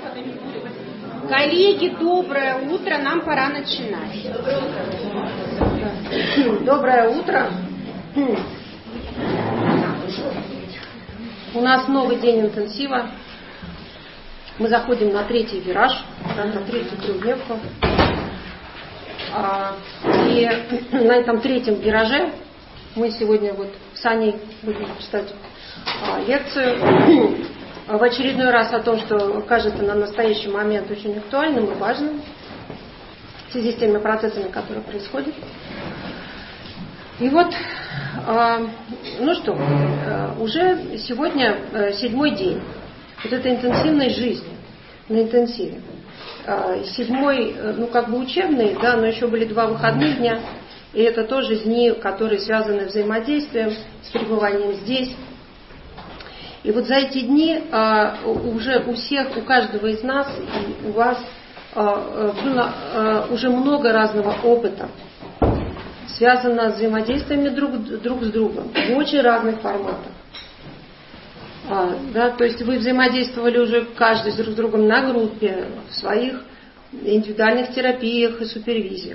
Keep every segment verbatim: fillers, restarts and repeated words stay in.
Коллеги, доброе утро, нам пора начинать. Доброе утро. У нас новый день интенсива. Мы заходим на третий вираж, на третью трехдневку. И на этом третьем вираже мы сегодня вот с Аней будем читать лекцию в очередной раз о том, что кажется на настоящий момент очень актуальным и важным в связи с теми процессами, которые происходят. И вот, ну что, уже сегодня седьмой день вот этой интенсивной жизни на интенсиве. Седьмой, ну как бы учебный, да, но еще были два выходных дня, и это тоже дни, которые связаны взаимодействием, с пребыванием здесь. И вот за эти дни а, уже у всех, у каждого из нас и у вас а, было а, уже много разного опыта, связано с взаимодействиями друг, друг с другом в очень разных форматах. А, да, то есть вы взаимодействовали уже каждый с друг с другом на группе, в своих индивидуальных терапиях и супервизиях.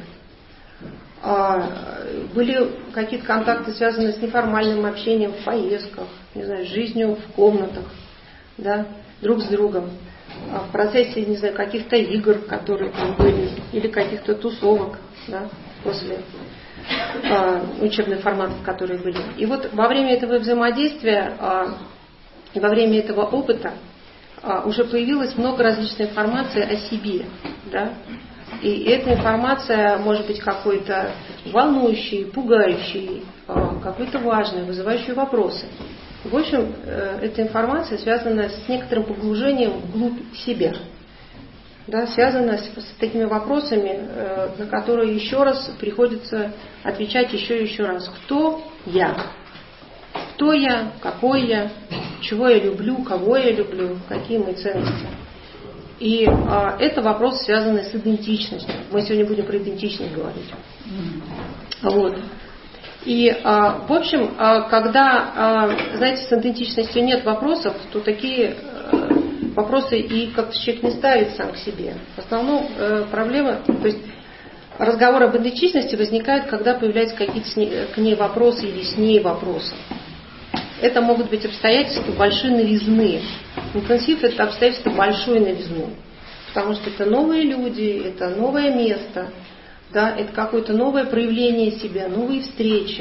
А, были какие-то контакты, связанные с неформальным общением в поездках, не знаю, жизнью в комнатах, да, друг с другом, а в процессе, не знаю, каких-то игр, которые там были, или каких-то тусовок, да, после а, учебных форматов, которые были. И вот во время этого взаимодействия а, и во время этого опыта а, уже появилось много различной информации о себе, да. И эта информация может быть какой-то волнующей, пугающей, какой-то важной, вызывающей вопросы. В общем, эта информация связана с некоторым погружением вглубь себя. Да, связана с, с такими вопросами, на которые еще раз приходится отвечать еще и еще раз. Кто я? Кто я? Какой я? Чего я люблю? Кого я люблю? Какие мои ценности? И а, это вопрос, связанный с идентичностью. Мы сегодня будем про идентичность говорить. Вот. И, а, в общем, а, когда, а, знаете, с идентичностью нет вопросов, то такие а, вопросы и как-то человек не ставит сам к себе. В основном а, проблема, то есть разговор об идентичности возникает, когда появляются какие-то к ней вопросы или с ней вопросы. Это могут быть обстоятельства большой новизны. Интенсив – это обстоятельства большой новизны. Потому что это новые люди, это новое место, да, это какое-то новое проявление себя, новые встречи,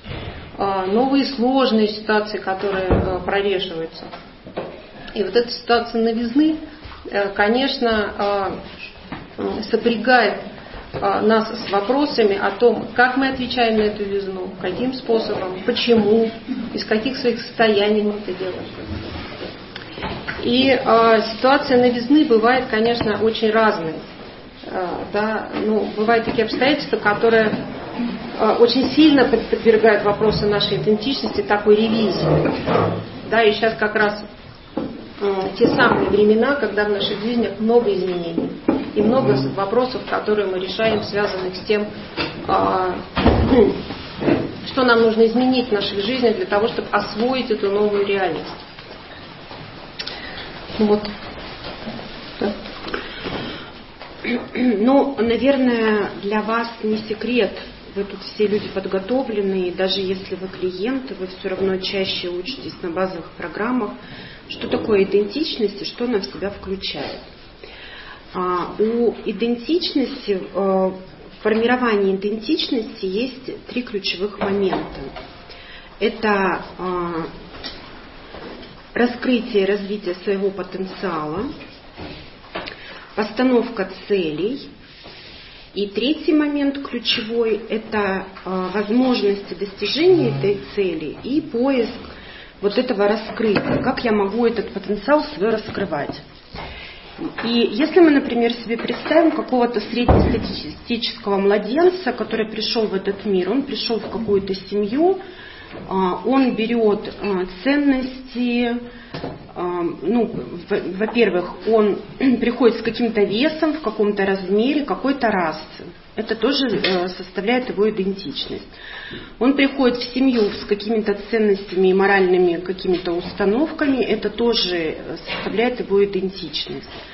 новые сложные ситуации, которые прорешиваются. И вот эта ситуация новизны, конечно, сопрягает нас с вопросами о том, как мы отвечаем на эту новизну, каким способом, почему, из каких своих состояний мы это делаем. И э, ситуация новизны бывает, конечно, очень разной. Э, да, ну, бывают такие обстоятельства, которые э, очень сильно подвергают вопросы нашей идентичности, такой ревизии. Да, и сейчас как раз э, те самые времена, когда в наших жизнях много изменений. И много вопросов, которые мы решаем, связанных с тем, э, что нам нужно изменить в наших жизнях для того, чтобы освоить эту новую реальность. Вот. Да. Ну, наверное, для вас не секрет. Вы тут все люди подготовленные, и даже если вы клиенты, вы все равно чаще учитесь на базовых программах, что такое идентичность и что она в себя включает. А, у идентичности, в формировании идентичности есть три ключевых момента. Это а, раскрытие и развитие своего потенциала, постановка целей. И третий момент ключевой – это а, возможности достижения этой цели и поиск вот этого раскрытия. Как я могу этот потенциал свой раскрывать? И если мы, например, себе представим какого-то среднестатистического младенца, который пришел в этот мир, он пришел в какую-то семью, он берет ценности, ну, во-первых, он приходит с каким-то весом, в каком-то размере, какой-то расы. Это тоже составляет его идентичность. Он приходит в семью с какими-то ценностями и моральными какими-то установками, это тоже составляет его идентичность.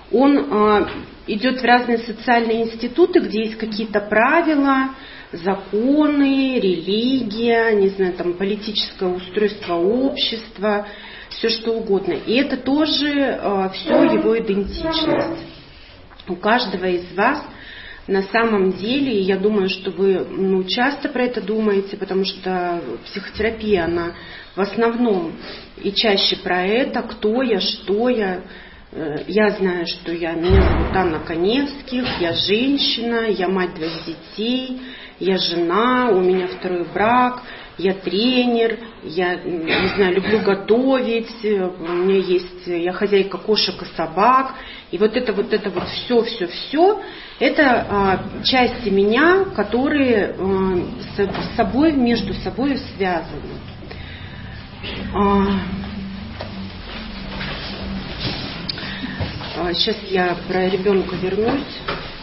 Он э, идет в разные социальные институты, где есть какие-то правила, законы, религия, не знаю, там политическое устройство общества, все что угодно. И это тоже э, все его идентичность. У каждого из вас на самом деле, и я думаю, что вы ну, часто про это думаете, потому что психотерапия, она в основном и чаще про это, кто я, что я. Я знаю, что я, меня зовут Анна Коневских, я женщина, я мать двоих детей, я жена, у меня второй брак, я тренер, я, не знаю, люблю готовить, у меня есть, я хозяйка кошек и собак. И вот это вот это вот все, все, все, это а, части меня, которые а, с собой, между собой связаны. А, а, сейчас я про ребенка вернусь.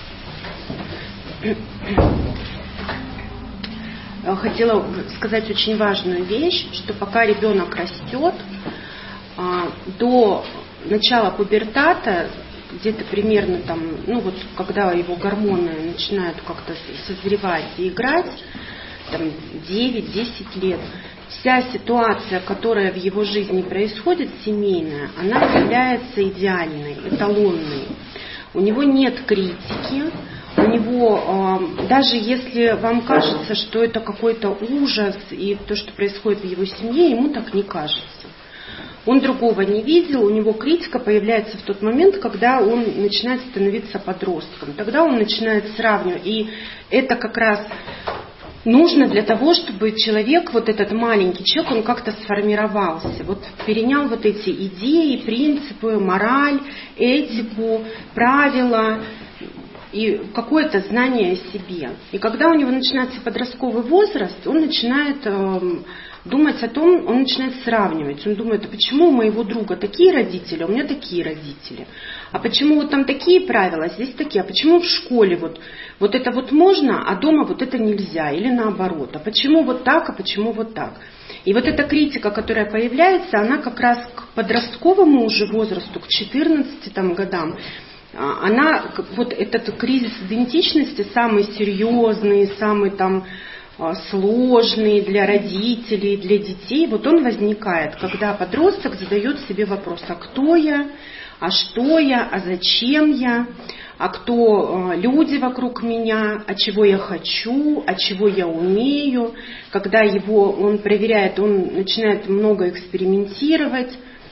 Хотела сказать очень важную вещь, что пока ребенок растет, а, до начала пубертата, где-то примерно там, ну вот когда его гормоны начинают как-то созревать и играть, там девять-десять лет, вся ситуация, которая в его жизни происходит, семейная, она является идеальной, эталонной. У него нет критики, у него, даже если вам кажется, что это какой-то ужас и то, что происходит в его семье, ему так не кажется. Он другого не видел, у него критика появляется в тот момент, когда он начинает становиться подростком. Тогда он начинает сравнивать. И это как раз нужно для того, чтобы человек, вот этот маленький человек, он как-то сформировался. Вот перенял вот эти идеи, принципы, мораль, этику, правила и какое-то знание о себе. И когда у него начинается подростковый возраст, он начинает э, думать о том, он начинает сравнивать. Он думает, а почему у моего друга такие родители, а у меня такие родители? А почему вот там такие правила, а здесь такие? А почему в школе вот, вот это вот можно, а дома вот это нельзя? Или наоборот? А почему вот так, а почему вот так? И вот эта критика, которая появляется, она как раз к подростковому уже возрасту, к четырнадцати там, годам, она, вот этот кризис идентичности самый серьезный, самый там сложный для родителей, для детей, вот он возникает, когда подросток задает себе вопрос, а кто я, а что я, а зачем я, а кто люди вокруг меня, а чего я хочу, а чего я умею. Когда его он проверяет, он начинает много экспериментировать,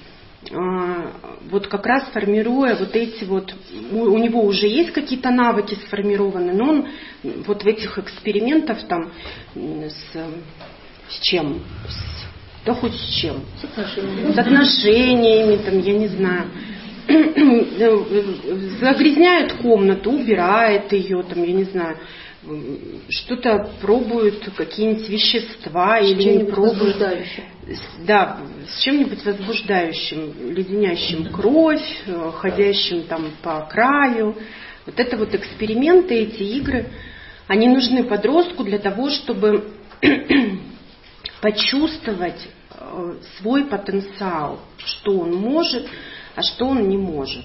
вот как раз формируя вот эти вот, у него уже есть какие-то навыки сформированы, но он вот в этих экспериментах там с, с чем? С, да хоть с чем? С отношениями. С отношениями, там, я не знаю. Загрязняет комнату, убирает ее, там, я не знаю, что-то пробуют, какие-нибудь вещества с или не пробуют. Да, с чем-нибудь возбуждающим, леденящим кровь, ходящим там по краю. Вот это вот эксперименты, эти игры, они нужны подростку для того, чтобы почувствовать свой потенциал, что он может, а что он не может.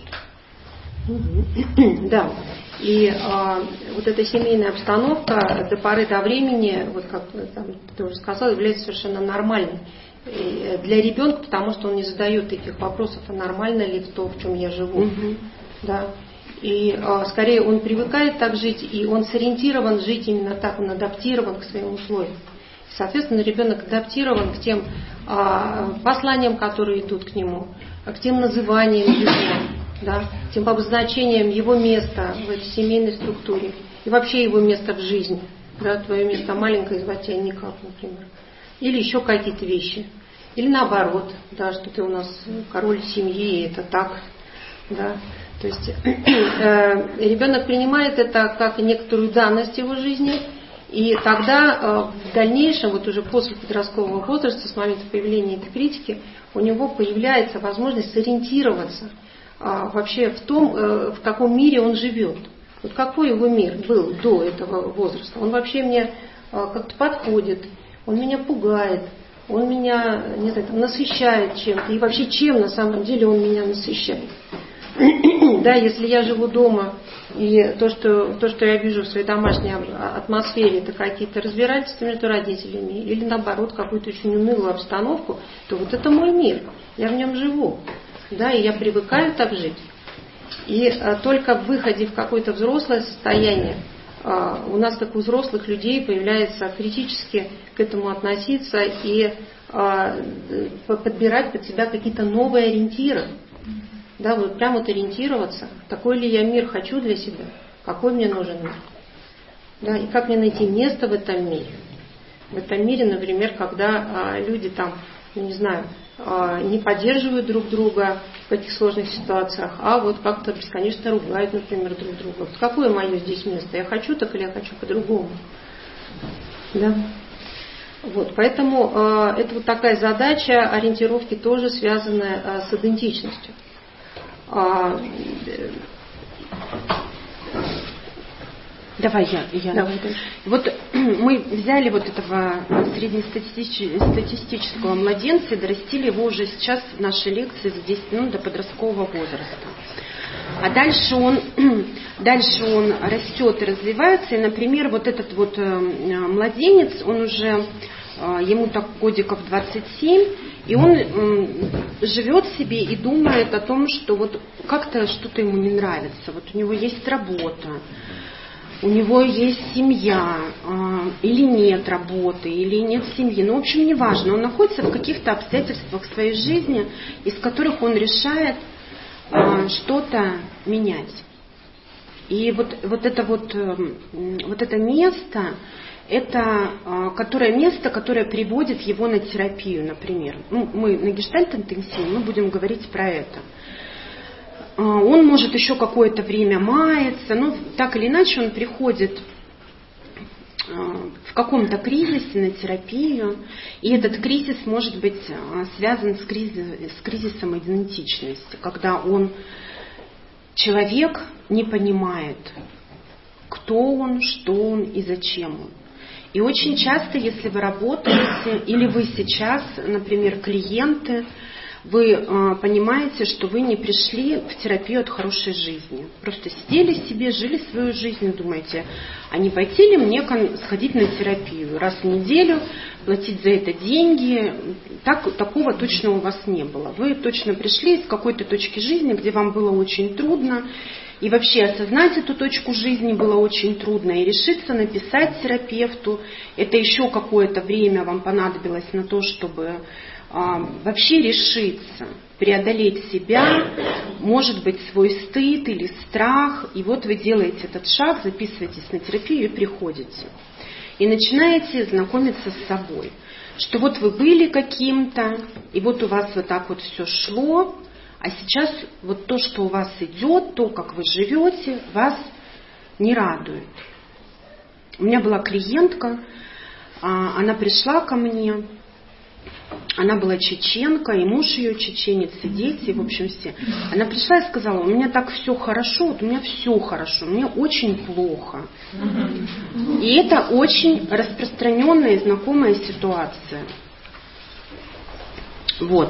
Да, и а, вот эта семейная обстановка до поры до времени, вот как там, ты уже сказала, является совершенно нормальной для ребенка, потому что он не задает таких вопросов, а нормально ли то, в чем я живу. Угу. Да. И а, скорее он привыкает так жить, и он сориентирован жить именно так, он адаптирован к своим условиям. Соответственно, ребенок адаптирован к тем а, посланиям, которые идут к нему, к тем называниям его, да, тем обозначением его места в этой семейной структуре и вообще его места в жизни. Да, твое место маленькое, звать тебя никак, например. Или еще какие-то вещи. Или наоборот, да, что ты у нас король семьи, и это так. Да. То есть э, ребенок принимает это как некоторую данность его жизни, и тогда э, в дальнейшем, вот уже после подросткового возраста, с момента появления этой критики, у него появляется возможность сориентироваться а, вообще в том, э, в каком мире он живет. Вот какой его мир был до этого возраста. Он вообще мне э, как-то подходит, он меня пугает, он меня, не знаю, там, насыщает чем-то. И вообще чем на самом деле он меня насыщает. Да, если я живу дома, и то что, то, что я вижу в своей домашней атмосфере, это какие-то разбирательства между родителями, или наоборот, какую-то очень унылую обстановку, то вот это мой мир, я в нем живу, да, и я привыкаю так жить. И а, только в выходе в какое-то взрослое состояние а, у нас, как у взрослых людей, появляется критически к этому относиться и а, подбирать под себя какие-то новые ориентиры. Да, вот прям вот ориентироваться, такой ли я мир хочу для себя, какой мне нужен мир. Да, и как мне найти место в этом мире. В этом мире, например, когда а, люди там, ну, не знаю, а, не поддерживают друг друга в этих сложных ситуациях, а вот как-то бесконечно ругают, например, друг друга. Вот какое мое здесь место? Я хочу так или я хочу по-другому? Да. Вот, поэтому э, это вот такая задача ориентировки, тоже связанная э, с идентичностью. А, Давай я. я. Давай, вот мы взяли вот этого среднестатистического младенца и дорастили его уже сейчас в нашей лекции за десять минут до подросткового возраста. А дальше он, дальше он растет и развивается. И, например, вот этот вот младенец, он уже, ему так годиков двадцать семь, и он живет себе и думает о том, что вот как-то что-то ему не нравится. Вот у него есть работа, у него есть семья, или нет работы, или нет семьи. Ну, в общем, неважно. Он находится в каких-то обстоятельствах своей жизни, из которых он решает что-то менять. И вот, вот это вот, вот это место, это которое место, которое приводит его на терапию, например. Ну, мы на гештальт-интенсиве, мы будем говорить про это. Он может еще какое-то время маяться, но так или иначе он приходит в каком-то кризисе на терапию, и этот кризис может быть связан с, кризис, с кризисом идентичности, когда он, человек, не понимает, кто он, что он и зачем он. И очень часто, если вы работаете, или вы сейчас, например, клиенты, вы э, понимаете, что вы не пришли в терапию от хорошей жизни. Просто сидели себе, жили свою жизнь и думаете, а не пойти ли мне сходить на терапию? Раз в неделю, платить за это деньги. Так, такого точно у вас не было. Вы точно пришли из какой-то точки жизни, где вам было очень трудно. И вообще осознать эту точку жизни было очень трудно. И решиться написать терапевту. Это еще какое-то время вам понадобилось на то, чтобы вообще решиться, преодолеть себя, может быть, свой стыд или страх. И вот вы делаете этот шаг, записываетесь на терапию и приходите. И начинаете знакомиться с собой. Что вот вы были каким-то, и вот у вас вот так вот все шло, а сейчас вот то, что у вас идет, то, как вы живете, вас не радует. У меня была клиентка, она пришла ко мне. Она была чеченка, и муж ее чеченец, и дети, в общем, все. Она пришла и сказала, у меня так все хорошо, вот у меня все хорошо, мне очень плохо. И это очень распространенная и знакомая ситуация. Вот.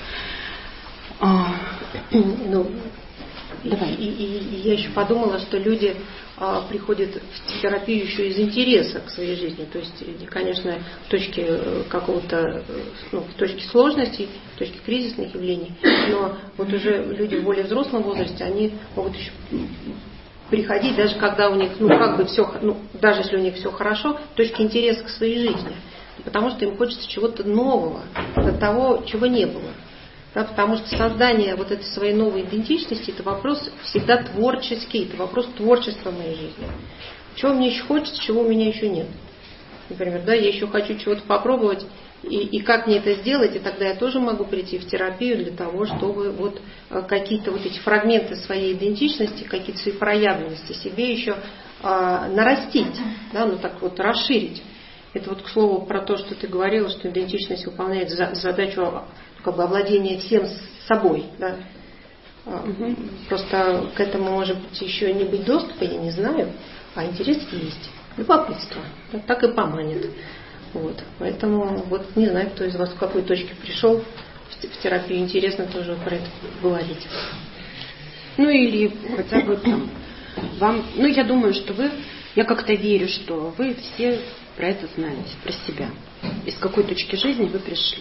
Ну, давай. И, и, и я еще подумала, что люди а, приходят в терапию еще из интереса к своей жизни. То есть, конечно, в точке какого-то, ну, в точке сложностей, в точке кризисных явлений. Но вот уже люди в более взрослом возрасте, они могут еще приходить, даже когда у них, ну, как бы все, ну, даже если у них все хорошо, в точке интереса к своей жизни. Потому что им хочется чего-то нового, от того, чего не было. Да, потому что создание вот этой своей новой идентичности, это вопрос всегда творческий, это вопрос творчества в моей жизни. Чего мне еще хочется, чего у меня еще нет. Например, да, я еще хочу чего-то попробовать, и, и как мне это сделать, и тогда я тоже могу прийти в терапию для того, чтобы вот какие-то вот эти фрагменты своей идентичности, какие-то свои проявленности себе еще а, нарастить, да, ну так вот расширить. Это вот, к слову, про то, что ты говорила, что идентичность выполняет за, задачу как бы овладения всем собой. Да? Угу. Просто к этому, может быть, еще не быть доступа, я не знаю, а интерес есть. Любопытство. Да? Так и поманит. Вот. Поэтому вот не знаю, кто из вас в какой точке пришел в терапию. Интересно тоже про это говорить. Ну или хотя бы там вам, ну я думаю, что вы, я как-то верю, что вы все про это знаете, про себя. Из какой точки жизни вы пришли.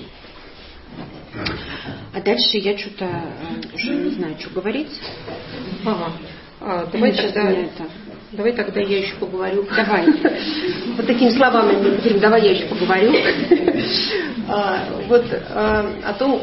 А дальше я что-то э, уже не знаю, что говорить. Ага. А, давай, тогда, это... давай тогда я еще поговорю. Давай. Вот такими словами мы говорим, давай я еще поговорю. Вот о том,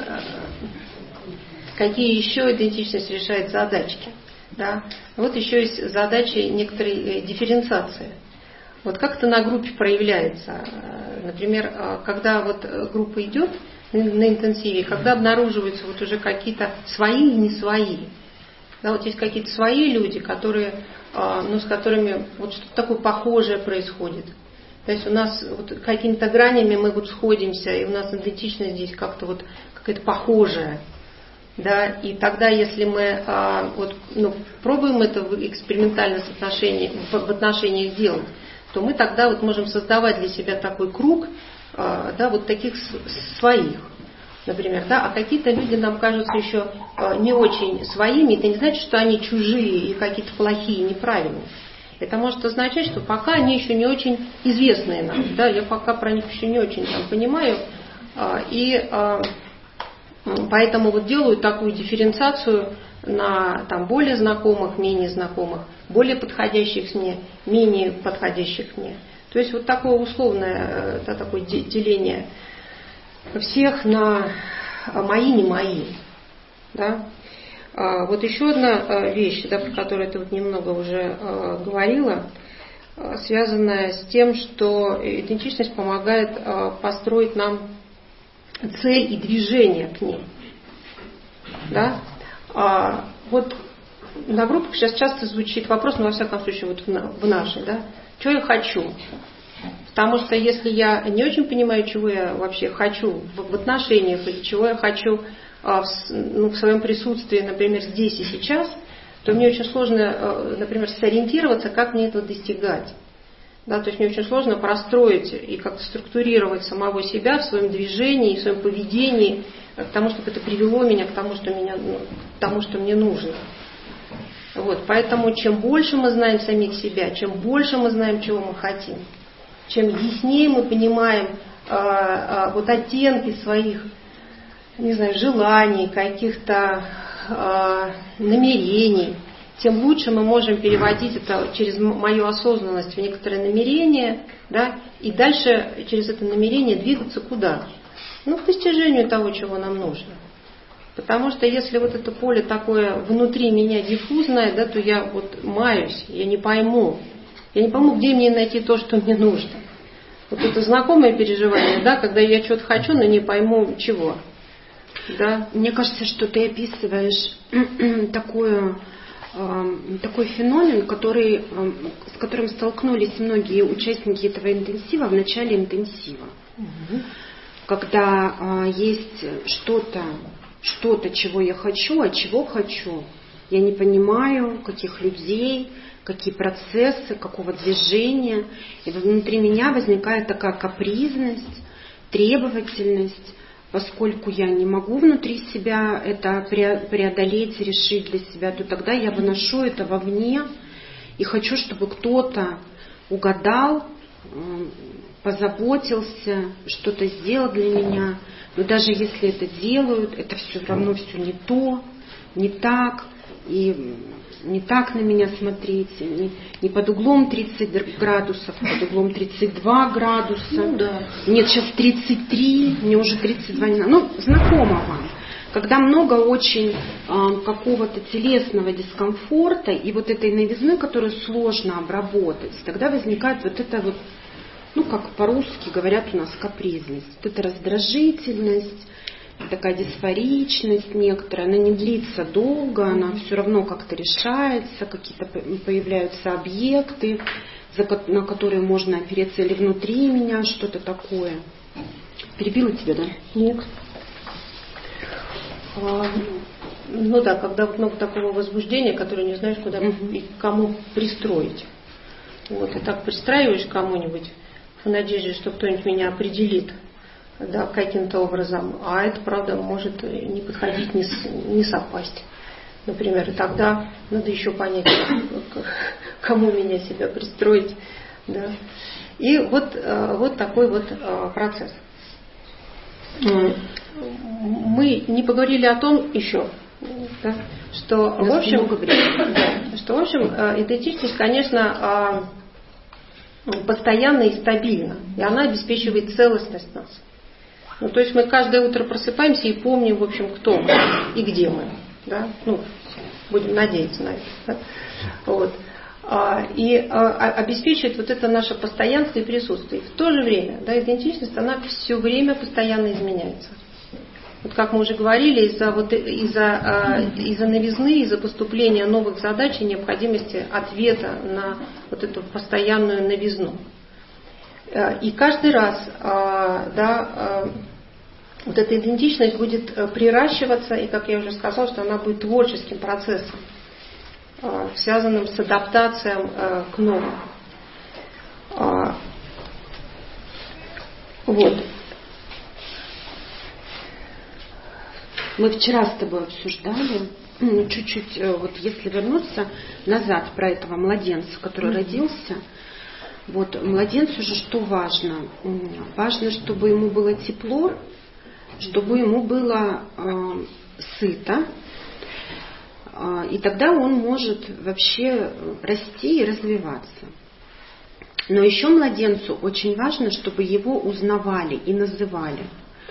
какие еще идентичность решает задачки. Да? Вот еще есть задачи некоторой дифференциации. Вот как это на группе проявляется. Например, когда вот группа идет на интенсиве, когда обнаруживаются вот уже какие-то свои и не свои. Да, вот есть какие-то свои люди, которые, ну, с которыми вот что-то такое похожее происходит. То есть у нас вот какими-то гранями мы вот сходимся, и у нас идентичность здесь как-то вот какая-то похожая. Да, и тогда, если мы а, вот, ну, пробуем это в экспериментальном отношении, в, в отношениях делать, то мы тогда вот можем создавать для себя такой круг, а, да, вот таких своих, например, да, а какие-то люди нам кажутся еще а, не очень своими. Это не значит, что они чужие и какие-то плохие, неправильные. Это может означать, что пока они еще не очень известные нам, да, я пока про них еще не очень там понимаю, а, и а, поэтому вот делаю такую дифференциацию на там, более знакомых, менее знакомых, более подходящих мне, менее подходящих мне. То есть вот такое условное, да, такое деление всех на мои, не мои. Да? А, вот еще одна вещь, да, про которую ты вот немного уже а, говорила, а, связанная с тем, что идентичность помогает а, построить нам цель и движение к ней. Да? А, вот на группах сейчас часто звучит вопрос, но во всяком случае вот в нашей, да, что я хочу? Потому что если я не очень понимаю, чего я вообще хочу в отношениях, или чего я хочу а, в, ну, в своем присутствии, например, здесь и сейчас, то мне очень сложно, например, сориентироваться, как мне этого достигать. Да, то есть мне очень сложно простроить и как-то структурировать самого себя в своем движении, в своем поведении, к тому, чтобы это привело меня к тому, что, меня, ну, к тому, что мне нужно. Вот, поэтому чем больше мы знаем самих себя, чем больше мы знаем, чего мы хотим, чем яснее мы понимаем э, э, вот оттенки своих, не знаю, желаний, каких-то э, намерений, тем лучше мы можем переводить это через мою осознанность в некоторые намерения, да, и дальше через это намерение двигаться куда? Ну, к достижению того, чего нам нужно. Потому что если вот это поле такое внутри меня диффузное, да, то я вот маюсь, я не пойму. Я не пойму, где мне найти то, что мне нужно. Вот это знакомое переживание, да, когда я что-то хочу, но не пойму чего. Да. Мне кажется, что ты описываешь такую... такой феномен, который, с которым столкнулись многие участники этого интенсива в начале интенсива. Угу. Когда а, есть что-то, что-то, чего я хочу, а чего хочу, я не понимаю, каких людей, какие процессы, какого движения. И внутри меня возникает такая капризность, требовательность. Поскольку я не могу внутри себя это преодолеть, решить для себя, то тогда я выношу это вовне и хочу, чтобы кто-то угадал, позаботился, что-то сделал для меня. Но даже если это делают, это все равно все не то, не так, и не так на меня смотреть, не, не под углом тридцать градусов, а под углом тридцать два градуса. Ну, да. Нет, сейчас тридцать три, мне уже тридцать два не надо. Ну, знакомо вам. Когда много очень э, какого-то телесного дискомфорта и вот этой новизны, которую сложно обработать, тогда возникает вот это вот, ну, как по-русски говорят у нас, капризность. Вот эта раздражительность, такая дисфоричность некоторая, она не длится долго, она все равно как-то решается, какие-то появляются объекты, на которые можно опереться, или внутри меня что-то такое. Перебила тебя, да? Нет. А, ну да, когда много такого возбуждения, которое не знаешь, куда uh-huh. и кому пристроить. Вот, и так пристраиваешь кому-нибудь в надежде, что кто-нибудь меня определит, да, каким-то образом, а это, правда, может не подходить, не, не совпасть. например, и тогда надо еще понять, кому меня себя пристроить. Да. И вот, вот такой вот процесс. Мы не поговорили о том еще, да, что, в общем, да, что, в общем, идентичность, конечно, постоянна и стабильна, и она обеспечивает целостность нас. Ну, то есть мы каждое утро просыпаемся и помним, в общем, кто мы и где мы. Да? Ну, будем надеяться на это. Да? Вот. И обеспечивает вот это наше постоянство и присутствие. И в то же время, да, идентичность, она все время постоянно изменяется. Вот как мы уже говорили, из-за, вот, из-за, из-за новизны, из-за поступления новых задач и необходимости ответа на вот эту постоянную новизну. И каждый раз, да, вот эта идентичность будет приращиваться, и, как я уже сказала, что она будет творческим процессом, связанным с адаптацией к новому. Вот. Мы вчера с тобой обсуждали, чуть-чуть, вот если вернуться назад про этого младенца, который mm-hmm. родился. Вот, младенцу же что важно? Важно, чтобы ему было тепло, чтобы ему было э, сыто, э, и тогда он может вообще расти и развиваться. Но еще младенцу очень важно, чтобы его узнавали и называли.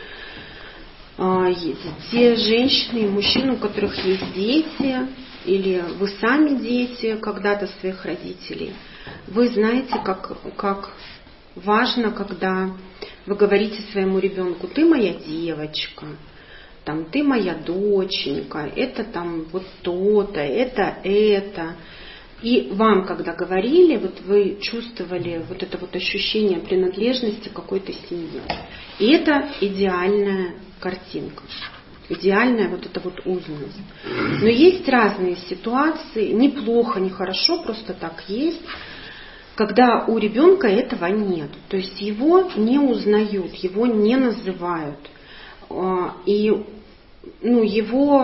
Э, те женщины и мужчины, у которых есть дети, или вы сами дети когда-то своих родителей, вы знаете, как, как важно, когда вы говорите своему ребенку: ты моя девочка, там, ты моя доченька, это там вот то-то, это это. И вам, когда говорили, вот вы чувствовали вот это вот ощущение принадлежности к какой-то семье. И это идеальная картинка. Идеальная вот эта вот узность. Но есть разные ситуации, не плохо, не хорошо, просто так есть, когда у ребенка этого нет. То есть его не узнают, его не называют. И ну, его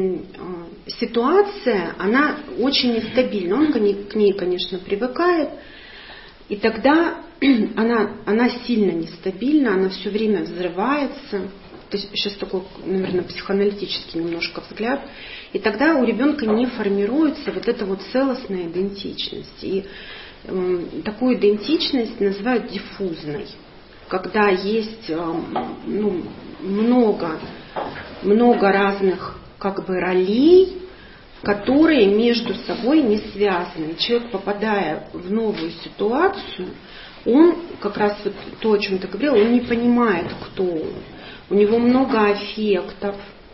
ситуация, она очень нестабильна. Он к ней, конечно, привыкает. И тогда она, она сильно нестабильна, она все время взрывается. То есть сейчас такой, наверное, психоаналитический немножко взгляд. И тогда у ребенка не формируется вот эта вот целостная идентичность. И э, такую идентичность называют диффузной. Когда есть э, ну, много, много разных как бы ролей, которые между собой не связаны. Человек, попадая в новую ситуацию, он как раз вот то, о чем ты говорила, он не понимает, кто он. У него много аффектов,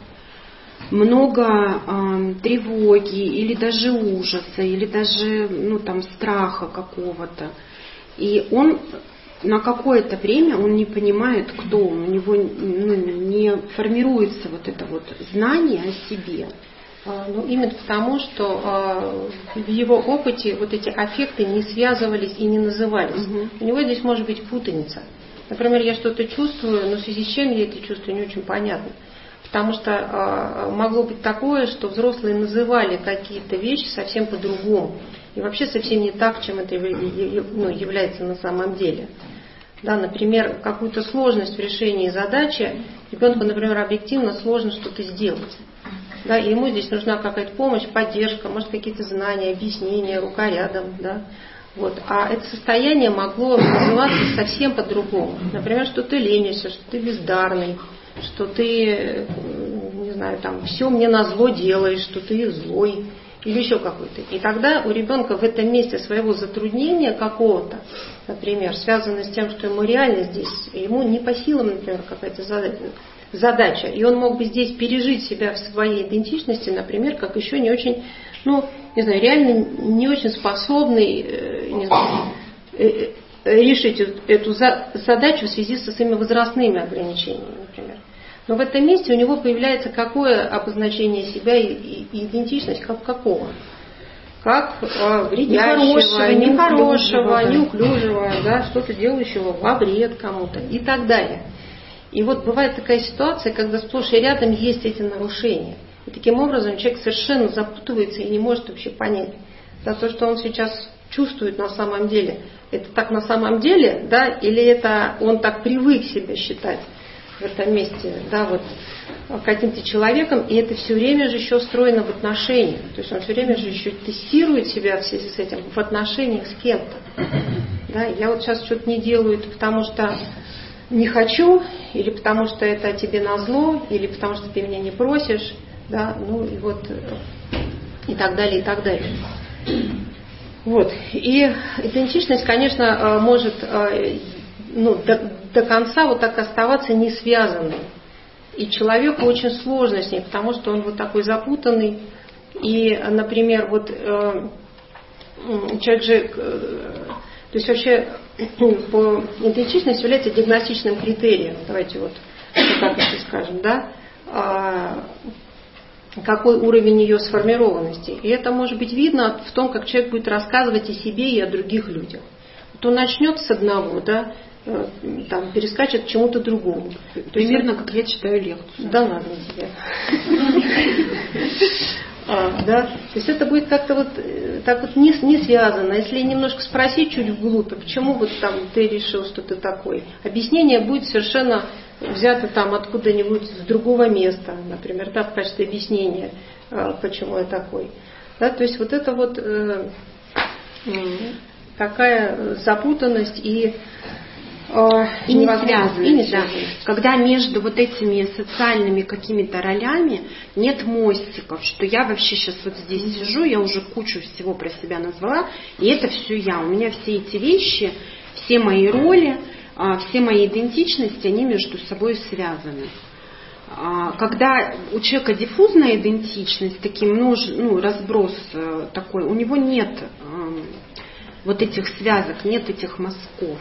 много э, тревоги или даже ужаса, или даже ну, там, страха какого-то. И он на какое-то время он не понимает, кто он, у него ну, не формируется вот это вот знание о себе. Ну, именно потому, что э, в его опыте вот эти аффекты не связывались и не назывались. Угу. У него здесь может быть путаница. Например, я что-то чувствую, но в связи с чем я это чувствую, не очень понятно. Потому что э, могло быть такое, что взрослые называли какие-то вещи совсем по-другому. И вообще совсем не так, чем это ну, является на самом деле. Да, например, какую-то сложность в решении задачи, ребенку, например, объективно сложно что-то сделать. Да, и ему здесь нужна какая-то помощь, поддержка, может, какие-то знания, объяснения, рука рядом. Да. Вот. А это состояние могло называться совсем по-другому. Например, что ты ленишься, что ты бездарный, что ты, не знаю, там, все мне назло делаешь, что ты злой или еще какой-то. И тогда у ребенка в этом месте своего затруднения какого-то, например, связанное с тем, что ему реально здесь, ему не по силам, например, какая-то задача, и он мог бы здесь пережить себя в своей идентичности, например, как еще не очень, ну, не знаю, реально не очень способный, не знаю, решить эту задачу в связи со своими возрастными ограничениями, например. Но в этом месте у него появляется какое обозначение себя и, и, и идентичность, как какого? Как э, вредящего, нехорошего, неуклюжего, да, что-то делающего во вред кому-то и так далее. И вот бывает такая ситуация, когда сплошь и рядом есть эти нарушения. И таким образом человек совершенно запутывается и не может вообще понять, да, то, что он сейчас чувствует на самом деле. Это так на самом деле, да, или это он так привык себя считать в этом месте, да, вот каким-то человеком, и это все время же еще встроено в отношения. То есть он все время же еще тестирует себя в связи с этим в отношениях с кем-то. Да, я вот сейчас что-то не делаю, это потому что не хочу, или потому что это тебе назло, или потому что ты меня не просишь, да, ну и вот и так далее, и так далее. Вот. И идентичность, конечно, может ну, до, до конца вот так оставаться не связанной. И человеку очень сложно с ней, потому что он вот такой запутанный. И, например, вот э, человек же, э, то есть вообще по идентичность является диагностичным критерием. Давайте вот так это скажем, да. А, какой уровень ее сформированности. И это может быть видно в том, как человек будет рассказывать о себе и о других людях. Вот он начнет с одного, да, там, перескачет к чему-то другому. Примерно есть, как я читаю лекцию. Да ладно тебе. А, да? То есть это будет как-то вот так вот не, не связано. Если немножко спросить чуть вглубь, а почему вот там ты решил, что ты такой, объяснение будет совершенно взято там откуда-нибудь с другого места, например, да, в качестве объяснения, почему я такой. Да? То есть вот это вот э, такая запутанность и И не связанность, да. Когда между вот этими социальными какими-то ролями нет мостиков, что я вообще сейчас вот здесь mm-hmm. сижу, я уже кучу всего про себя назвала, и это все я. У меня все эти вещи, все мои роли, все мои идентичности, они между собой связаны. Когда у человека диффузная идентичность, таким, ну, ну, разброс такой, у него нет вот этих связок, нет этих мазков.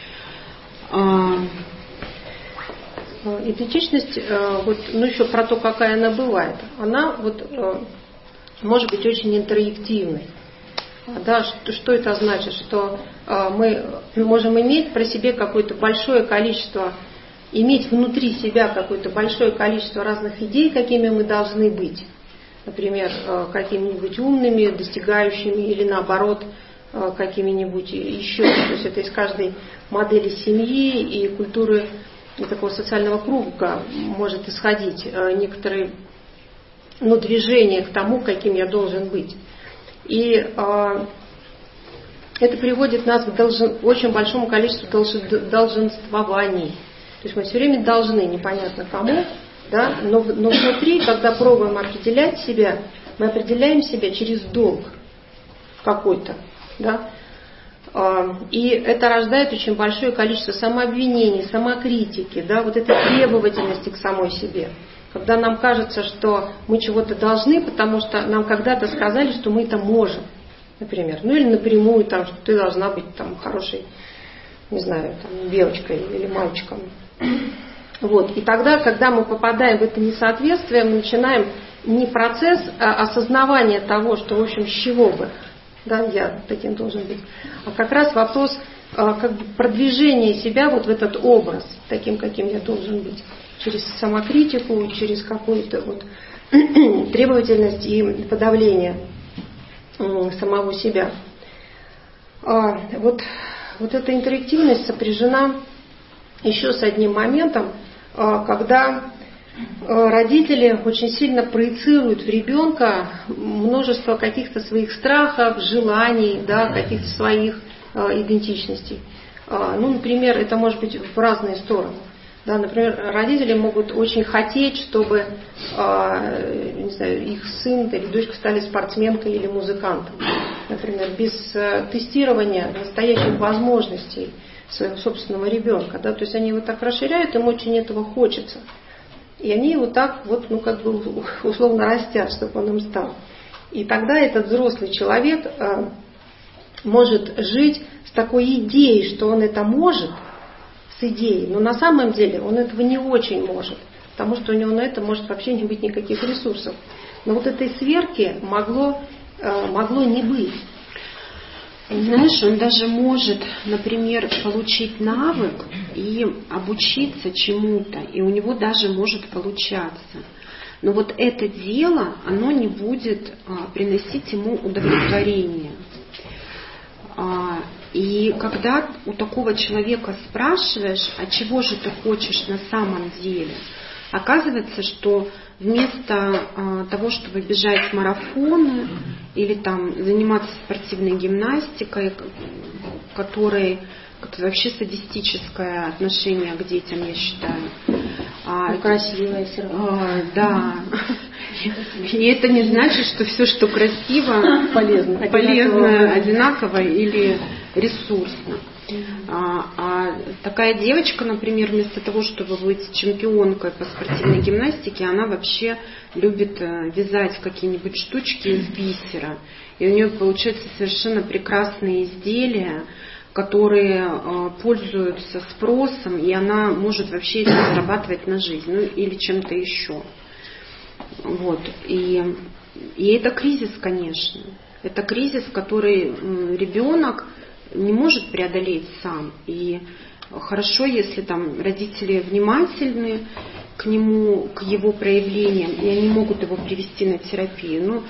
Идентичность, вот, ну еще про то, какая она бывает, она вот может быть очень интерактивной. Да, что, что это значит? Что мы можем иметь про себя какое-то большое количество, иметь внутри себя какое-то большое количество разных идей, какими мы должны быть. Например, какими-нибудь умными, достигающими или наоборот какими-нибудь еще. То есть это из каждой модели семьи и культуры такого социального круга может исходить некоторые ну, движения к тому, каким я должен быть. И э, это приводит нас к должен, очень большому количеству должен, долженствований. То есть мы все время должны, непонятно кому, да, но, но внутри, когда пробуем определять себя, мы определяем себя через долг какой-то. Да? И это рождает очень большое количество самообвинений, самокритики, да, вот этой требовательности к самой себе. Когда нам кажется, что мы чего-то должны, потому что нам когда-то сказали, что мы это можем, например. Ну или напрямую, там, что ты должна быть там, хорошей, не знаю, там, девочкой или мальчиком. Вот. И тогда, когда мы попадаем в это несоответствие, мы начинаем не процесс а осознавания того, что, в общем, с чего бы, да, я таким должен быть, а как раз вопрос как бы продвижения себя вот в этот образ, таким, каким я должен быть, через самокритику, через какую-то вот требовательность и подавление самого себя. Вот, вот эта интерактивность сопряжена еще с одним моментом, когда родители очень сильно проецируют в ребенка множество каких-то своих страхов, желаний, да, каких-то своих э, идентичностей. Э, ну, например, это может быть в разные стороны. Да, например, родители могут очень хотеть, чтобы э, не знаю, их сын или дочка стали спортсменкой или музыкантом. Например, без э, тестирования настоящих возможностей своего собственного ребенка. Да, то есть они его так расширяют, им очень этого хочется. И они его так вот, ну, как бы условно растят, чтобы он им стал. И тогда этот взрослый человек э, может жить с такой идеей, что он это может, с идеей, но на самом деле он этого не очень может, потому что у него на это может вообще не быть никаких ресурсов. Но вот этой сверки могло, э, могло не быть. Знаешь, он даже может, например, получить навык и обучиться чему-то, и у него даже может получаться. но вот это дело, оно не будет а, приносить ему удовлетворение. А, и когда у такого человека спрашиваешь, а чего же ты хочешь на самом деле, оказывается, что вместо а, того, чтобы бежать марафоны или там заниматься спортивной гимнастикой, которой это вообще садистическое отношение к детям, я считаю. А, ну, красивое все равно. А, да. И это не значит, что все, что красиво, полезно, полезно одинаково или ресурсно. А, а такая девочка, например, вместо того, чтобы быть чемпионкой по спортивной гимнастике, она вообще любит вязать какие-нибудь штучки из бисера. И у нее получаются совершенно прекрасные изделия, которые э, пользуются спросом, и она может вообще этим зарабатывать на жизнь, ну или чем-то еще. Вот. И, и это кризис, конечно. Это кризис, который э, ребенок не может преодолеть сам. И хорошо, если там родители внимательны к нему, к его проявлениям, и они могут его привести на терапию. Но,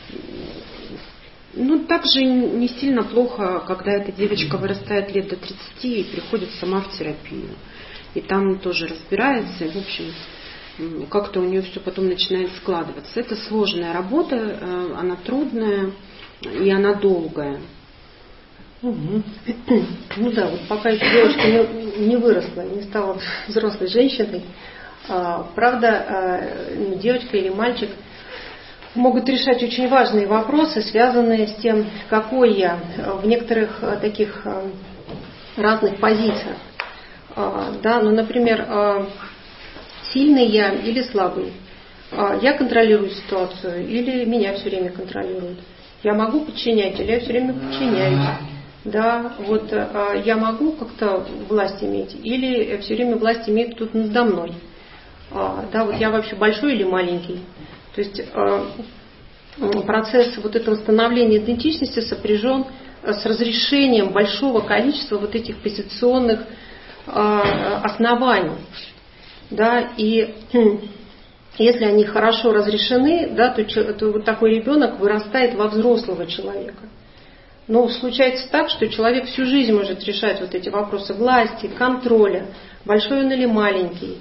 ну, также не сильно плохо, когда эта девочка вырастает лет до тридцати и приходит сама в терапию. И там тоже разбирается, и, в общем, как-то у нее все потом начинает складываться. Это сложная работа, она трудная, и она долгая. Угу. Ну да, вот пока еще девушка не, не выросла, не стала взрослой женщиной, а, правда, а, девочка или мальчик могут решать очень важные вопросы, связанные с тем, какой я в некоторых таких разных позициях. Да, ну, например, сильный я или слабый. Я контролирую ситуацию или меня все время контролируют. Я могу подчинять или я все время подчиняюсь. Да, вот я могу как-то власть иметь или все время власть имеет тут надо мной. Да, вот я вообще большой или маленький. То есть процесс вот этого становления идентичности сопряжен с разрешением большого количества вот этих позиционных оснований. Да, и если они хорошо разрешены, да, то, то вот такой ребенок вырастает во взрослого человека. Но случается так, что человек всю жизнь может решать вот эти вопросы власти, контроля, большой он или маленький,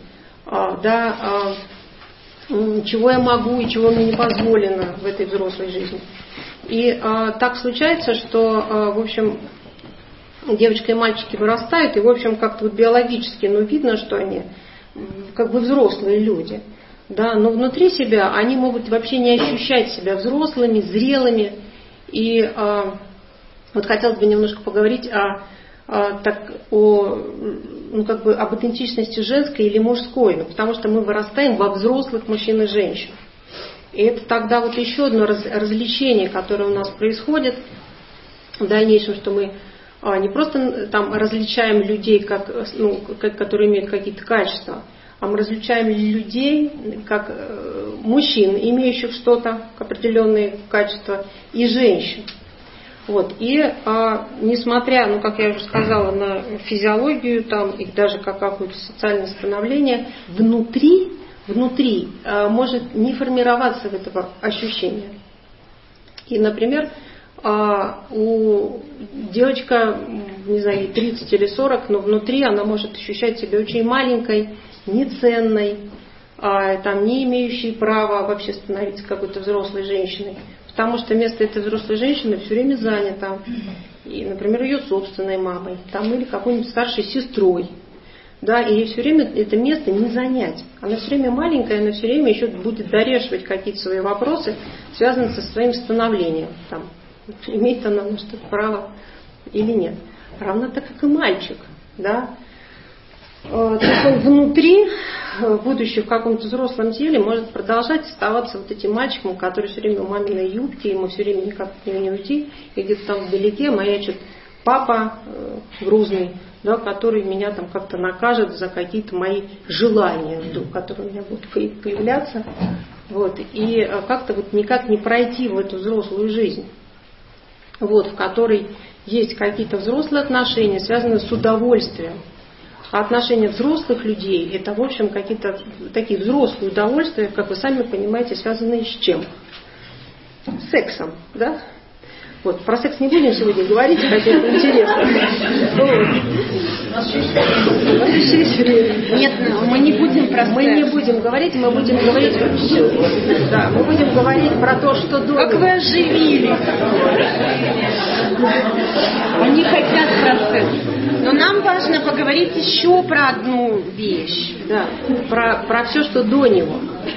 да, чего я могу и чего мне не позволено в этой взрослой жизни. И а, так случается, что, а, в общем, девочка и мальчики вырастают, и, в общем, как-то вот биологически, ну, видно, что они как бы взрослые люди. Да, но внутри себя они могут вообще не ощущать себя взрослыми, зрелыми. И а, вот хотелось бы немножко поговорить о, о, так, о, ну, как бы об идентичности женской или мужской, ну, потому что мы вырастаем во взрослых мужчин и женщин. И это тогда вот еще одно раз, развлечение, которое у нас происходит в дальнейшем, что мы а, не просто там различаем людей, как, ну, как, которые имеют какие-то качества, а мы различаем людей, как э, мужчин, имеющих что-то, определенные качества, и женщин. Вот. И а, несмотря, ну, как я уже сказала, на физиологию там, и даже как какое-то социальное становление, внутри, внутри а, может не формироваться этого ощущения. И, например, а, у девочка, не знаю, тридцать или сорок, но внутри она может ощущать себя очень маленькой, неценной, а, там, не имеющей права вообще становиться какой-то взрослой женщиной. Потому что место этой взрослой женщины все время занято. И, например, ее собственной мамой, там, или какой-нибудь старшей сестрой. Да, и ей все время это место не занять. Она все время маленькая, она все время еще будет дорешивать какие-то свои вопросы, связанные со своим становлением. Там, имеет она на что-то право или нет. Равно так, как и мальчик. Да? То есть он внутри, будучи в каком-то взрослом теле, может продолжать оставаться вот этим мальчиком, который все время в маминой юбке, ему все время никак от него не уйти, и где-то там вдалеке маячит папа э, грузный, да, который меня там как-то накажет за какие-то мои желания, вдруг, которые у меня будут появляться. Вот, и э, как-то вот никак не пройти в эту взрослую жизнь, вот, в которой есть какие-то взрослые отношения, связанные с удовольствием. А отношения взрослых людей – это, в общем, какие-то такие взрослые удовольствия, как вы сами понимаете, связанные с чем? С сексом, да? Вот, про секс не будем сегодня говорить, хотя это интересно. Нет, мы не будем про секс. Мы не будем говорить, мы будем говорить, да, мы будем говорить про то, что до. Как вы оживились. Они хотят про секс. Но нам важно поговорить еще про одну вещь. Да, про, про все, что до него.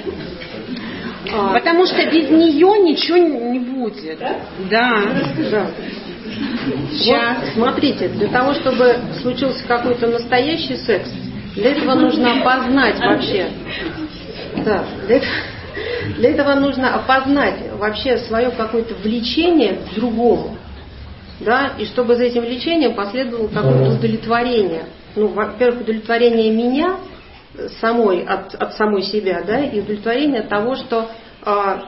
Потому что без нее ничего не будет. Да? Да. да. Сейчас. Вот, смотрите, для того, чтобы случился какой-то настоящий секс, для этого нужно опознать вообще. Да, для этого, для этого нужно опознать вообще свое какое-то влечение к другому. Да, и чтобы за этим влечением последовало какое-то удовлетворение. Ну, во-первых, удовлетворение меня самой, от, от самой себя, да, и удовлетворение того, что а,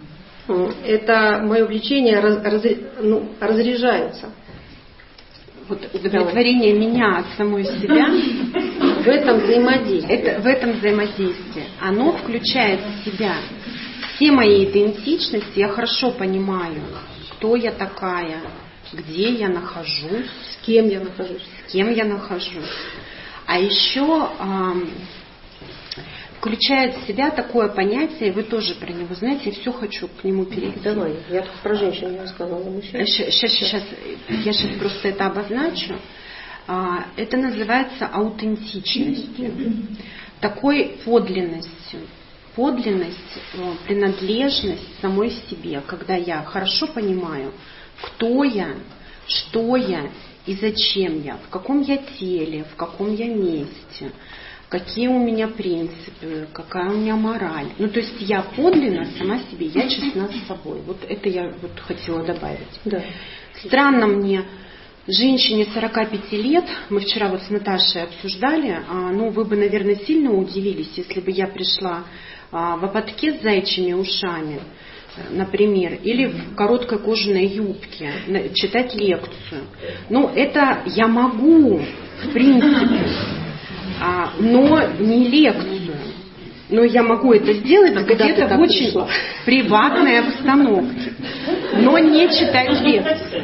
это мое влечение раз, раз, ну, разряжается. Вот удовлетворение меня от самой себя в этом взаимодействии. Это, в этом взаимодействии. Оно включает в себя все мои идентичности. Я хорошо понимаю, кто я такая, где я нахожусь, с кем я нахожусь, с кем я нахожусь. А еще э, включает в себя такое понятие, вы тоже про него знаете, я все хочу к нему перейти. Давай, я только про женщин не рассказала. Сейчас, сейчас, сейчас, я сейчас просто это обозначу. А, это называется аутентичностью, такой подлинностью. Подлинность, принадлежность самой себе, когда я хорошо понимаю, кто я, что я и зачем я, в каком я теле, в каком я месте, какие у меня принципы, какая у меня мораль. Ну, то есть я подлинна сама себе, я честна с собой. Вот это я вот хотела добавить. Да. Странно мне, женщине сорока пяти лет, мы вчера вот с Наташей обсуждали, а, ну, вы бы, наверное, сильно удивились, если бы я пришла а, в ободке с заячьими ушами, например, или в короткой кожаной юбке читать лекцию. Ну, это я могу, в принципе, а, но не лекцию. Но я могу это сделать а где-то в очень пришла? Приватной обстановке. Но не читать лекцию.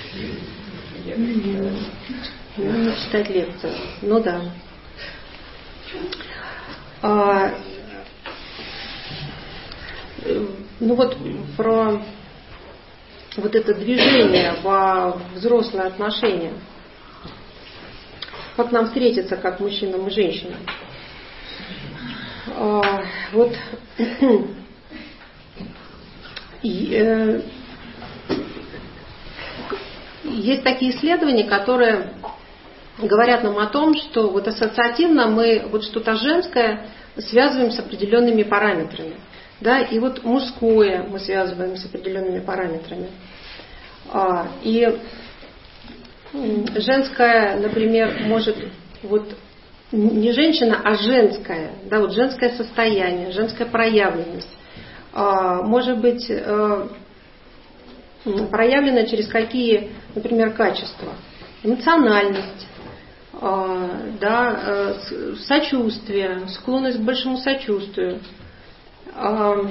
Не читать лекцию. Ну да. А, ну вот про вот это движение во взрослые отношения. Как нам встретиться, как мужчинам и женщинам? А, вот и, э, есть такие исследования, которые говорят нам о том, что вот ассоциативно мы вот что-то женское связываем с определенными параметрами. Да, и вот мужское мы связываем с определенными параметрами. А, и женское, например, может вот не женщина, а женское, да, вот женское состояние, женская проявленность, а, может быть а, проявлена через какие, например, качества? Эмоциональность, а, да, сочувствие, склонность к большому сочувствию, а,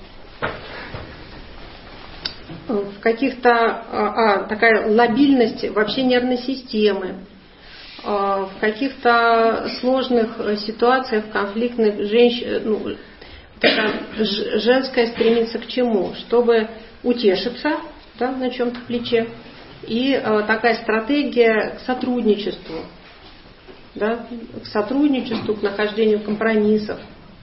в каких-то а, такая лобильность вообще нервной системы, а, в каких-то сложных ситуациях, конфликтных женщин, ну, женское стремится к чему? Чтобы утешиться, да, на чем-то плече, и а, такая стратегия к сотрудничеству, да, к сотрудничеству, к нахождению компромиссов.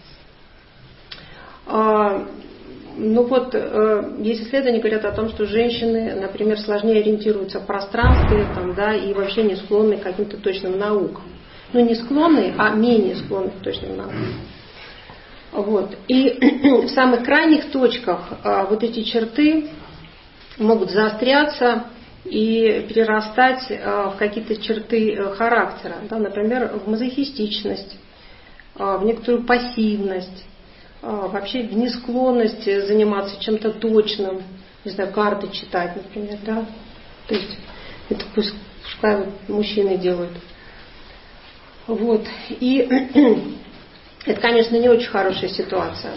А, Ну вот, есть исследования, говорят о том, что женщины, например, сложнее ориентируются в пространстве, там, да, и вообще не склонны к каким-то точным наукам. Ну, не склонны, а менее склонны к точным наукам. Вот. И в самых крайних точках вот эти черты могут заостряться и перерастать в какие-то черты характера. Да, например, в мазохистичность, в некоторую пассивность, вообще в несклонность заниматься чем-то точным, не знаю, карты читать, например, да. То есть это пусть, пускай вот мужчины делают. Вот. И это, конечно, не очень хорошая ситуация.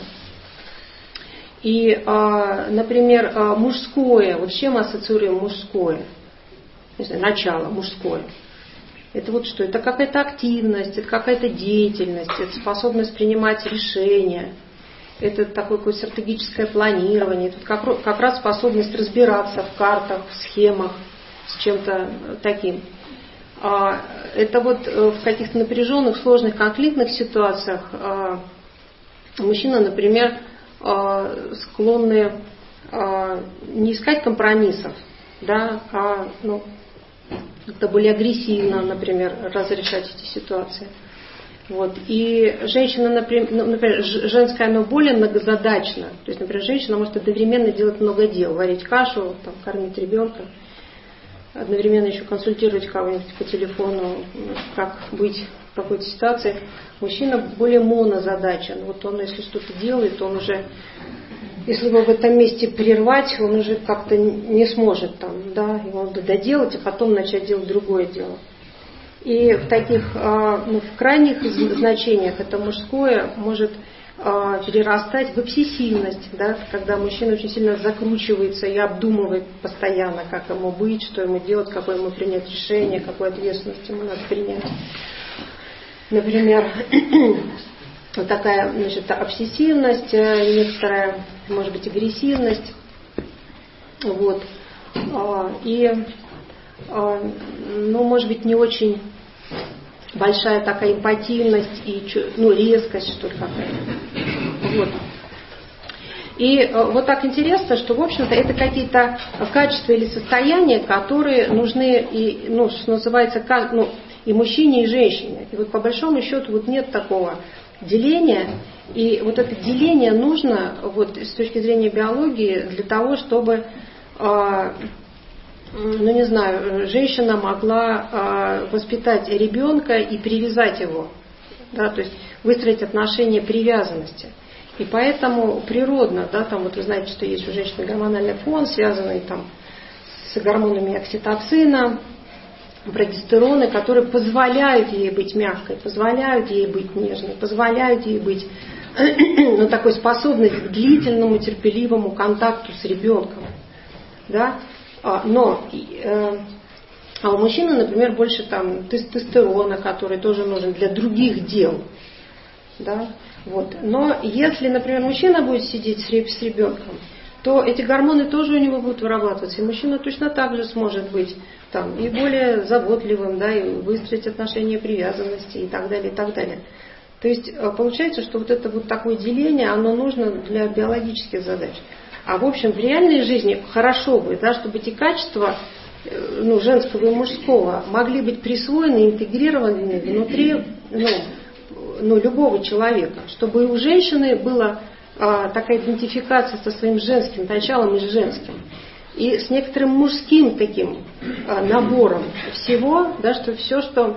И, например, мужское, вот с чем ассоциируем мужское? Не знаю, начало мужское. Это вот что? Это какая-то активность, это какая-то деятельность, это способность принимать решения, это такое какое-то стратегическое планирование, это как, как раз способность разбираться в картах, в схемах, с чем-то таким. Это вот в каких-то напряженных, сложных, конфликтных ситуациях мужчина, например, склонны не искать компромиссов, да, а ну, как-то более агрессивно, например, разрешать эти ситуации. Вот. И женщина, например, например, женская, она более многозадачна. То есть, например, женщина может одновременно делать много дел. Варить кашу, там, кормить ребенка, одновременно еще консультировать кого-нибудь по телефону, как быть в какой-то ситуации. Мужчина более монозадачен. Вот он, если что-то делает, он уже, если его в этом месте прервать, он уже как-то не сможет там, да, его надо доделать, а потом начать делать другое дело. И в таких, ну, в крайних значениях это мужское может перерастать в обсессивность, да, когда мужчина очень сильно закручивается и обдумывает постоянно, как ему быть, что ему делать, какое ему принять решение, какую ответственность ему надо принять. Например, вот такая, значит, обсессивность, некоторая, может быть, агрессивность, вот, и, ну, может быть, не очень большая такая эмпативность и, ну, резкость, что ли, какая-то. Вот. И вот так интересно, что, в общем-то, это какие-то качества или состояния, которые нужны, и, ну, что называется, ну, и мужчине, и женщине. И вот по большому счету вот нет такого деления. И вот это деление нужно вот, с точки зрения биологии для того, чтобы, э, ну не знаю, женщина могла э, воспитать ребенка и привязать его. Да, то есть выстроить отношения привязанности. И поэтому природно, да, там вот вы знаете, что есть у женщины гормональный фон, связанный там с гормонами окситоцина, прогестероны, которые позволяют ей быть мягкой, позволяют ей быть нежной, позволяют ей быть, ну, такой способной к длительному, терпеливому контакту с ребенком. Да? Но а у мужчины, например, больше там тестостерона, который тоже нужен для других дел. Да? Вот. Но если, например, мужчина будет сидеть с ребенком, то эти гормоны тоже у него будут вырабатываться. И мужчина точно так же сможет быть там, и более заботливым, да, и выстроить отношения привязанности и так далее, и так далее. То есть получается, что вот это вот такое деление, оно нужно для биологических задач. А в общем, в реальной жизни хорошо бы, да, чтобы эти качества, ну, женского и мужского могли быть присвоены, интегрированы внутри, ну, ну, любого человека, чтобы у женщины была а, такая идентификация со своим женским началом и женским, и с некоторым мужским таким а, набором всего, да, что все, что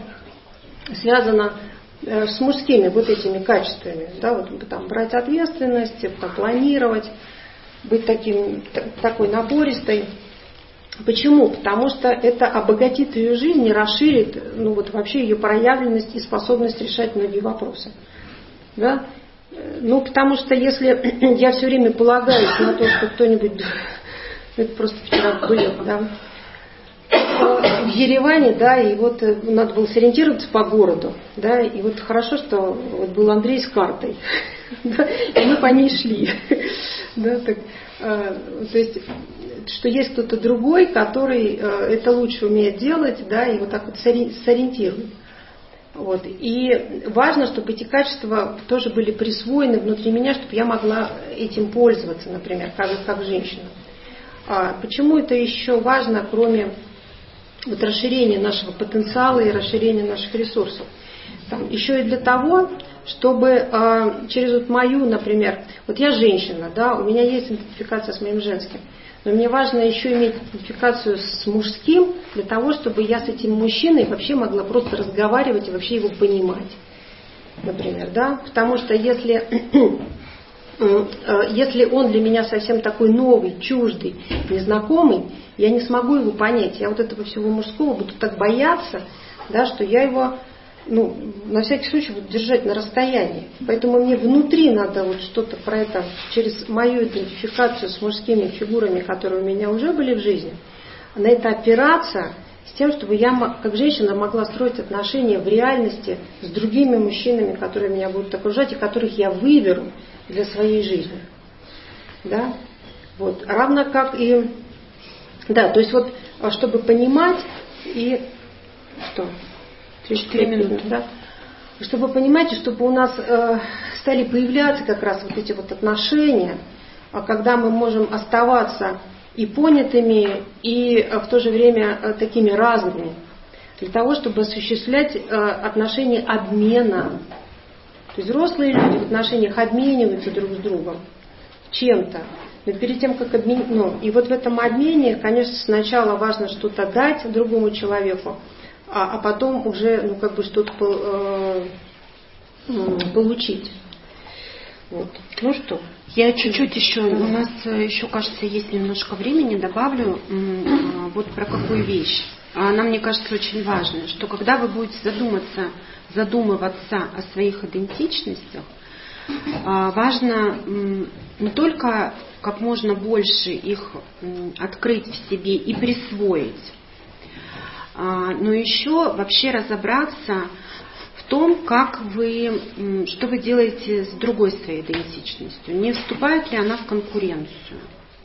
связано а, с мужскими вот этими качествами, да, вот там брать ответственность, там, планировать, быть таким, такой набористой. Почему? Потому что это обогатит ее жизнь и расширит, ну, вот вообще ее проявленность и способность решать многие вопросы. Да? Ну, потому что если я все время полагаюсь на то, что кто-нибудь, это просто вчера были, да, в Ереване, да, и вот надо было сориентироваться по городу, да, и вот хорошо, что вот был Андрей с картой, да, и мы по ней шли, да, так, э, то есть, что есть кто-то другой, который э, это лучше умеет делать, да, и вот так вот сориентирует. Вот. И важно, чтобы эти качества тоже были присвоены внутри меня, чтобы я могла этим пользоваться, например, как, как женщина. А почему это еще важно, кроме вот расширения нашего потенциала и расширения наших ресурсов? Там, еще и для того, чтобы а, через вот мою, например, вот я женщина, да, у меня есть идентификация с моим женским, но мне важно еще иметь идентификацию с мужским, для того, чтобы я с этим мужчиной вообще могла просто разговаривать и вообще его понимать, например, да, потому что если, если он для меня совсем такой новый, чуждый, незнакомый, я не смогу его понять, я вот этого всего мужского буду так бояться, да, что я его ну, на всякий случай вот, держать на расстоянии. Поэтому мне внутри надо вот что-то про это, через мою идентификацию с мужскими фигурами, которые у меня уже были в жизни, на это опираться с тем, чтобы я, как женщина, могла строить отношения в реальности с другими мужчинами, которые меня будут окружать и которых я выберу для своей жизни. Да? Вот. Равно как и... Да, то есть вот, чтобы понимать и... Что? Четыре минуты. Да? Чтобы понимать, и чтобы у нас э, стали появляться как раз вот эти вот отношения, когда мы можем оставаться и понятыми, и в то же время э, такими разными, для того, чтобы осуществлять э, отношения обмена. То есть взрослые люди в отношениях обмениваются друг с другом чем-то. Но перед тем, как обмен... ну, и вот в этом обмене, конечно, сначала важно что-то дать другому человеку, а, а потом уже, ну, как бы что-то э, получить. Вот. Ну что? Я чуть-чуть еще, у нас еще, кажется, есть немножко времени, добавлю вот про какую вещь. Она, мне кажется, очень важная, что когда вы будете задуматься, задумываться о своих идентичностях, важно не только как можно больше их открыть в себе и присвоить, но еще вообще разобраться в том, как вы, что вы делаете с другой своей идентичностью, не вступает ли она в конкуренцию.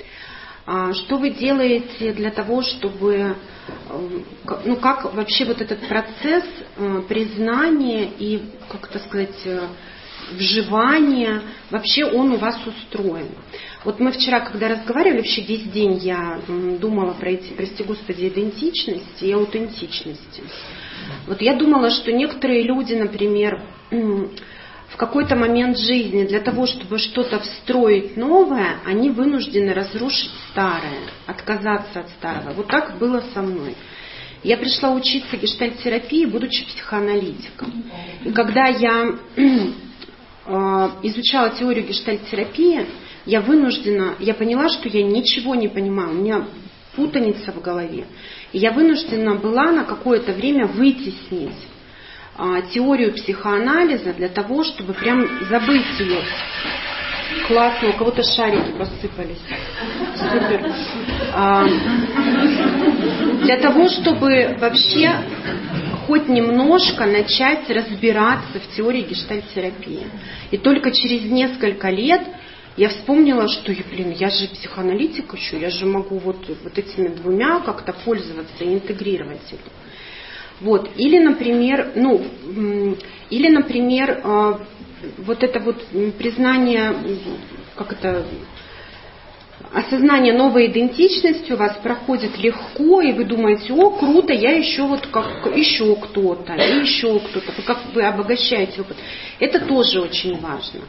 Что вы делаете для того, чтобы, ну как вообще вот этот процесс признания и, как это сказать, вживания, вообще он у вас устроен. Вот мы вчера, когда разговаривали, вообще весь день я думала про эти, прости Господи, идентичности и аутентичности. Вот я думала, что некоторые люди, например, в какой-то момент жизни для того, чтобы что-то встроить новое, они вынуждены разрушить старое, отказаться от старого. Вот так было со мной. Я пришла учиться гештальт-терапии, будучи психоаналитиком. И когда я изучала теорию гештальт-терапии, я вынуждена, я поняла, что я ничего не понимаю, у меня путаница в голове. И я вынуждена была на какое-то время вытеснить а, теорию психоанализа для того, чтобы прям забыть ее. Классно, у кого-то шарики посыпались. Супер. А, для того, чтобы вообще хоть немножко начать разбираться в теории гештальт-терапии. И только через несколько лет я вспомнила, что, блин, я же психоаналитик еще, я же могу вот, вот этими двумя как-то пользоваться и интегрировать это. Вот. Или, например, ну, или, например, вот это вот признание, как это, осознание новой идентичности у вас проходит легко, и вы думаете, о, круто, я еще вот как еще кто-то, и еще кто-то, вы как вы обогащаете опыт. Это тоже очень важно.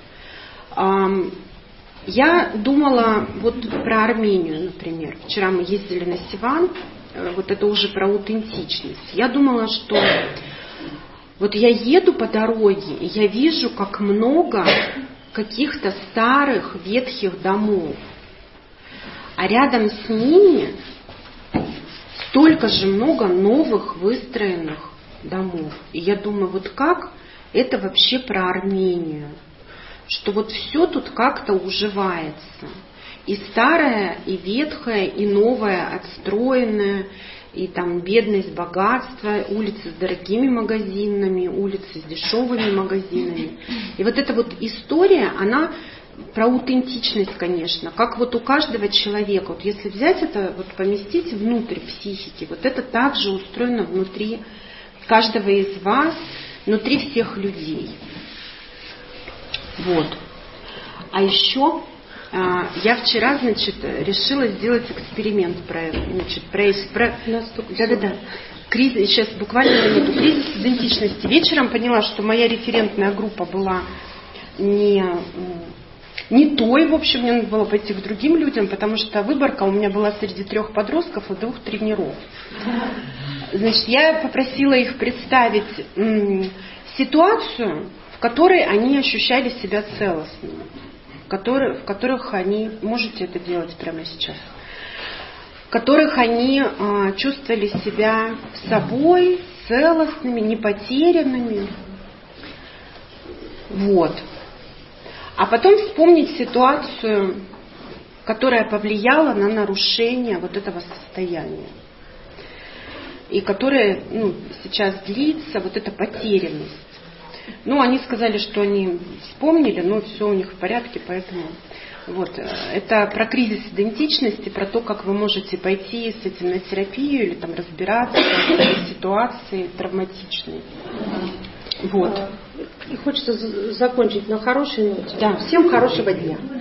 Я думала вот про Армению, например. Вчера мы ездили на Сиван, вот это уже про аутентичность. Я думала, что вот я еду по дороге, и я вижу, как много каких-то старых ветхих домов. А рядом с ними столько же много новых выстроенных домов. И я думаю, вот как это вообще про Армению? Что вот все тут как-то уживается. И старое, и ветхое, и новое, отстроенное, и там бедность, богатство, улицы с дорогими магазинами, улицы с дешевыми магазинами. И вот эта вот история, она про аутентичность, конечно, как вот у каждого человека. Вот если взять это, вот поместить внутрь психики, вот это также устроено внутри каждого из вас, внутри всех людей. Вот. А еще а, я вчера, значит, решила сделать эксперимент про, значит, про, про... да-да-да. Кризис, сейчас буквально минуту. Кризис идентичности. Вечером поняла, что моя референтная группа была не, не той, в общем, мне надо было пойти к другим людям, потому что выборка у меня была среди трех подростков и двух тренеров. Значит, я попросила их представить м, ситуацию, в которой они ощущали себя целостными, в, которых, в которых они, можете это делать прямо сейчас, в которых они а, чувствовали себя собой, целостными, не потерянными. Вот. А потом вспомнить ситуацию, которая повлияла на нарушение вот этого состояния. И которая ну, сейчас длится, вот эта потерянность. Ну, они сказали, что они вспомнили, но все у них в порядке, поэтому... Вот. Это про кризис идентичности, про то, как вы можете пойти с этим на терапию или там разбираться в этой ситуации травматичной. Вот. И хочется закончить на хорошей ноте. Да. Всем хорошего дня.